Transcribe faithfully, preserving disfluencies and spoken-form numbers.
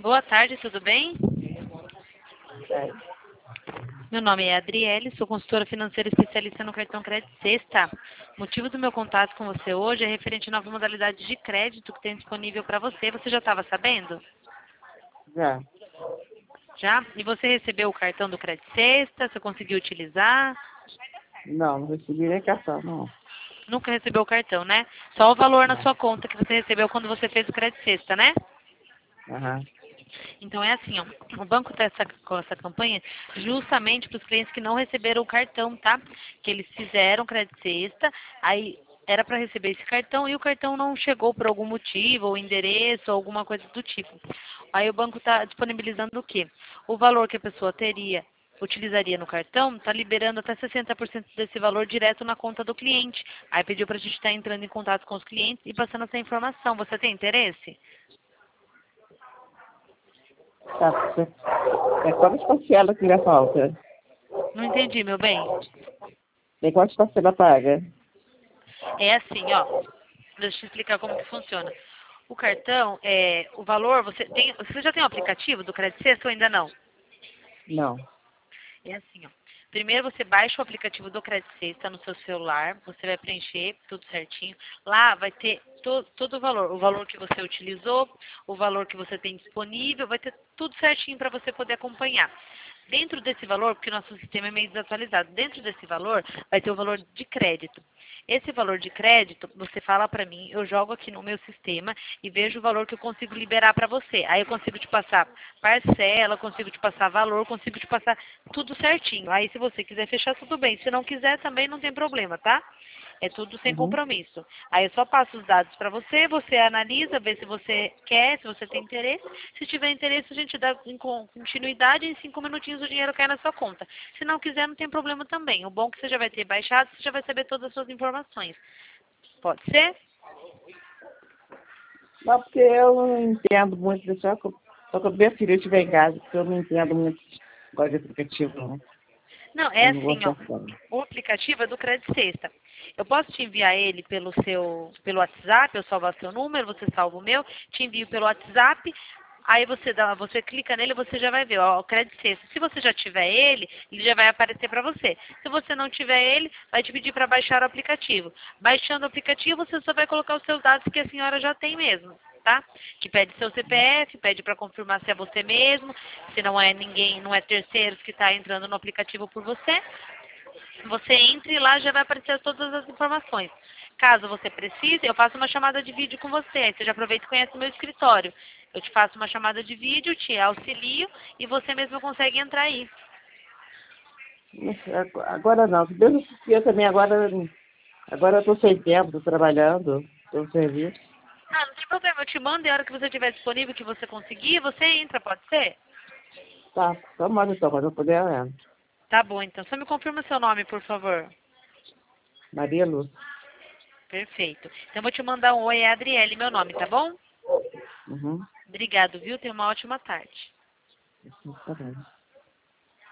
Boa tarde, tudo bem? É. Meu nome é Adriele, sou consultora financeira especialista no cartão Crédito Sexta. O motivo do meu contato com você hoje é referente à nova modalidade de crédito que tem disponível para você. Você já estava sabendo? Já. Já? E você recebeu o cartão do Crédito Sexta? Você conseguiu utilizar? Não, não recebi nem cartão, não. Nunca recebeu o cartão, né? Só o valor na Não. sua conta que você recebeu quando você fez o Crédito Sexta, né? Aham. Então é assim, ó, o banco está essa, com essa campanha justamente para os clientes que não receberam o cartão, tá? Que eles fizeram crédito sexta, aí era para receber esse cartão e o cartão não chegou por algum motivo, ou endereço, ou alguma coisa do tipo. Aí o banco está disponibilizando o quê? O valor que a pessoa teria, utilizaria no cartão, está liberando até sessenta por cento desse valor direto na conta do cliente. Aí pediu para a gente estar entrando em contato com os clientes e passando essa informação. Você tem interesse? Tá. É quantas parcelas que ainda falta? Não entendi, meu bem. Tem quantas parcelas paga? É assim, ó. Deixa eu te explicar como que funciona. O cartão, é, o valor, você tem, você já tem o aplicativo do Crédito Sexta ou ainda não? Não. É assim, ó. Primeiro você baixa o aplicativo do Crédito Sexta no seu celular, você vai preencher tudo certinho. Lá vai ter to, todo o valor, o valor que você utilizou, o valor que você tem disponível, vai ter tudo certinho para você poder acompanhar. Dentro desse valor, porque o nosso sistema é meio desatualizado, dentro desse valor vai ter o valor de crédito. Esse valor de crédito, você fala para mim, eu jogo aqui no meu sistema e vejo o valor que eu consigo liberar para você. Aí eu consigo te passar parcela, consigo te passar valor, consigo te passar tudo certinho. Aí se você quiser fechar, tudo bem. Se não quiser, também não tem problema, tá? É tudo sem Uhum. compromisso. Aí eu só passo os dados para você, você analisa, vê se você quer, se você tem interesse. Se tiver interesse, a gente dá em con- continuidade e em cinco minutinhos o dinheiro cai na sua conta. Se não quiser, não tem problema também. O bom é que você já vai ter baixado, você já vai saber todas as suas informações. Pode ser? Não, porque eu não entendo muito disso. Só que eu só que eu minha filha estiver em casa, porque eu não entendo muito negócio de aplicativo, não. Não, é Eu não vou assim, ó. acessando. O aplicativo é do Crédito Sexta. Eu posso te enviar ele pelo seu, pelo WhatsApp, eu salvar seu número, você salva o meu, te envio pelo WhatsApp, aí você dá, você clica nele, você já vai ver, ó, o Crédito Sexta. Se você já tiver ele, ele já vai aparecer para você. Se você não tiver ele, vai te pedir para baixar o aplicativo. Baixando o aplicativo, você só vai colocar os seus dados que a senhora já tem mesmo. Tá? Que pede seu C P F, pede para confirmar se é você mesmo, se não é ninguém, não é terceiros que está entrando no aplicativo por você. Você entra e lá já vai aparecer todas as informações. Caso você precise, eu faço uma chamada de vídeo com você. Aí você já aproveita e conhece o meu escritório. Eu te faço uma chamada de vídeo, te auxilio e você mesmo consegue entrar aí. Mas ag- Agora não. Mesmo porque eu também agora, agora eu estou sem tempo, estou trabalhando, estou no serviço. Ah, não tem problema, eu te mando e a hora que você estiver disponível, que você conseguir, você entra, pode ser? Tá, só manda então, quando eu puder eu entro. Tá bom, então. Só me confirma seu nome, por favor. Maria Lúcia. Perfeito. Então eu vou te mandar um oi, é Adriele, meu nome, tá bom? Uhum. Obrigado, viu? Tenha uma ótima tarde. Tá bem.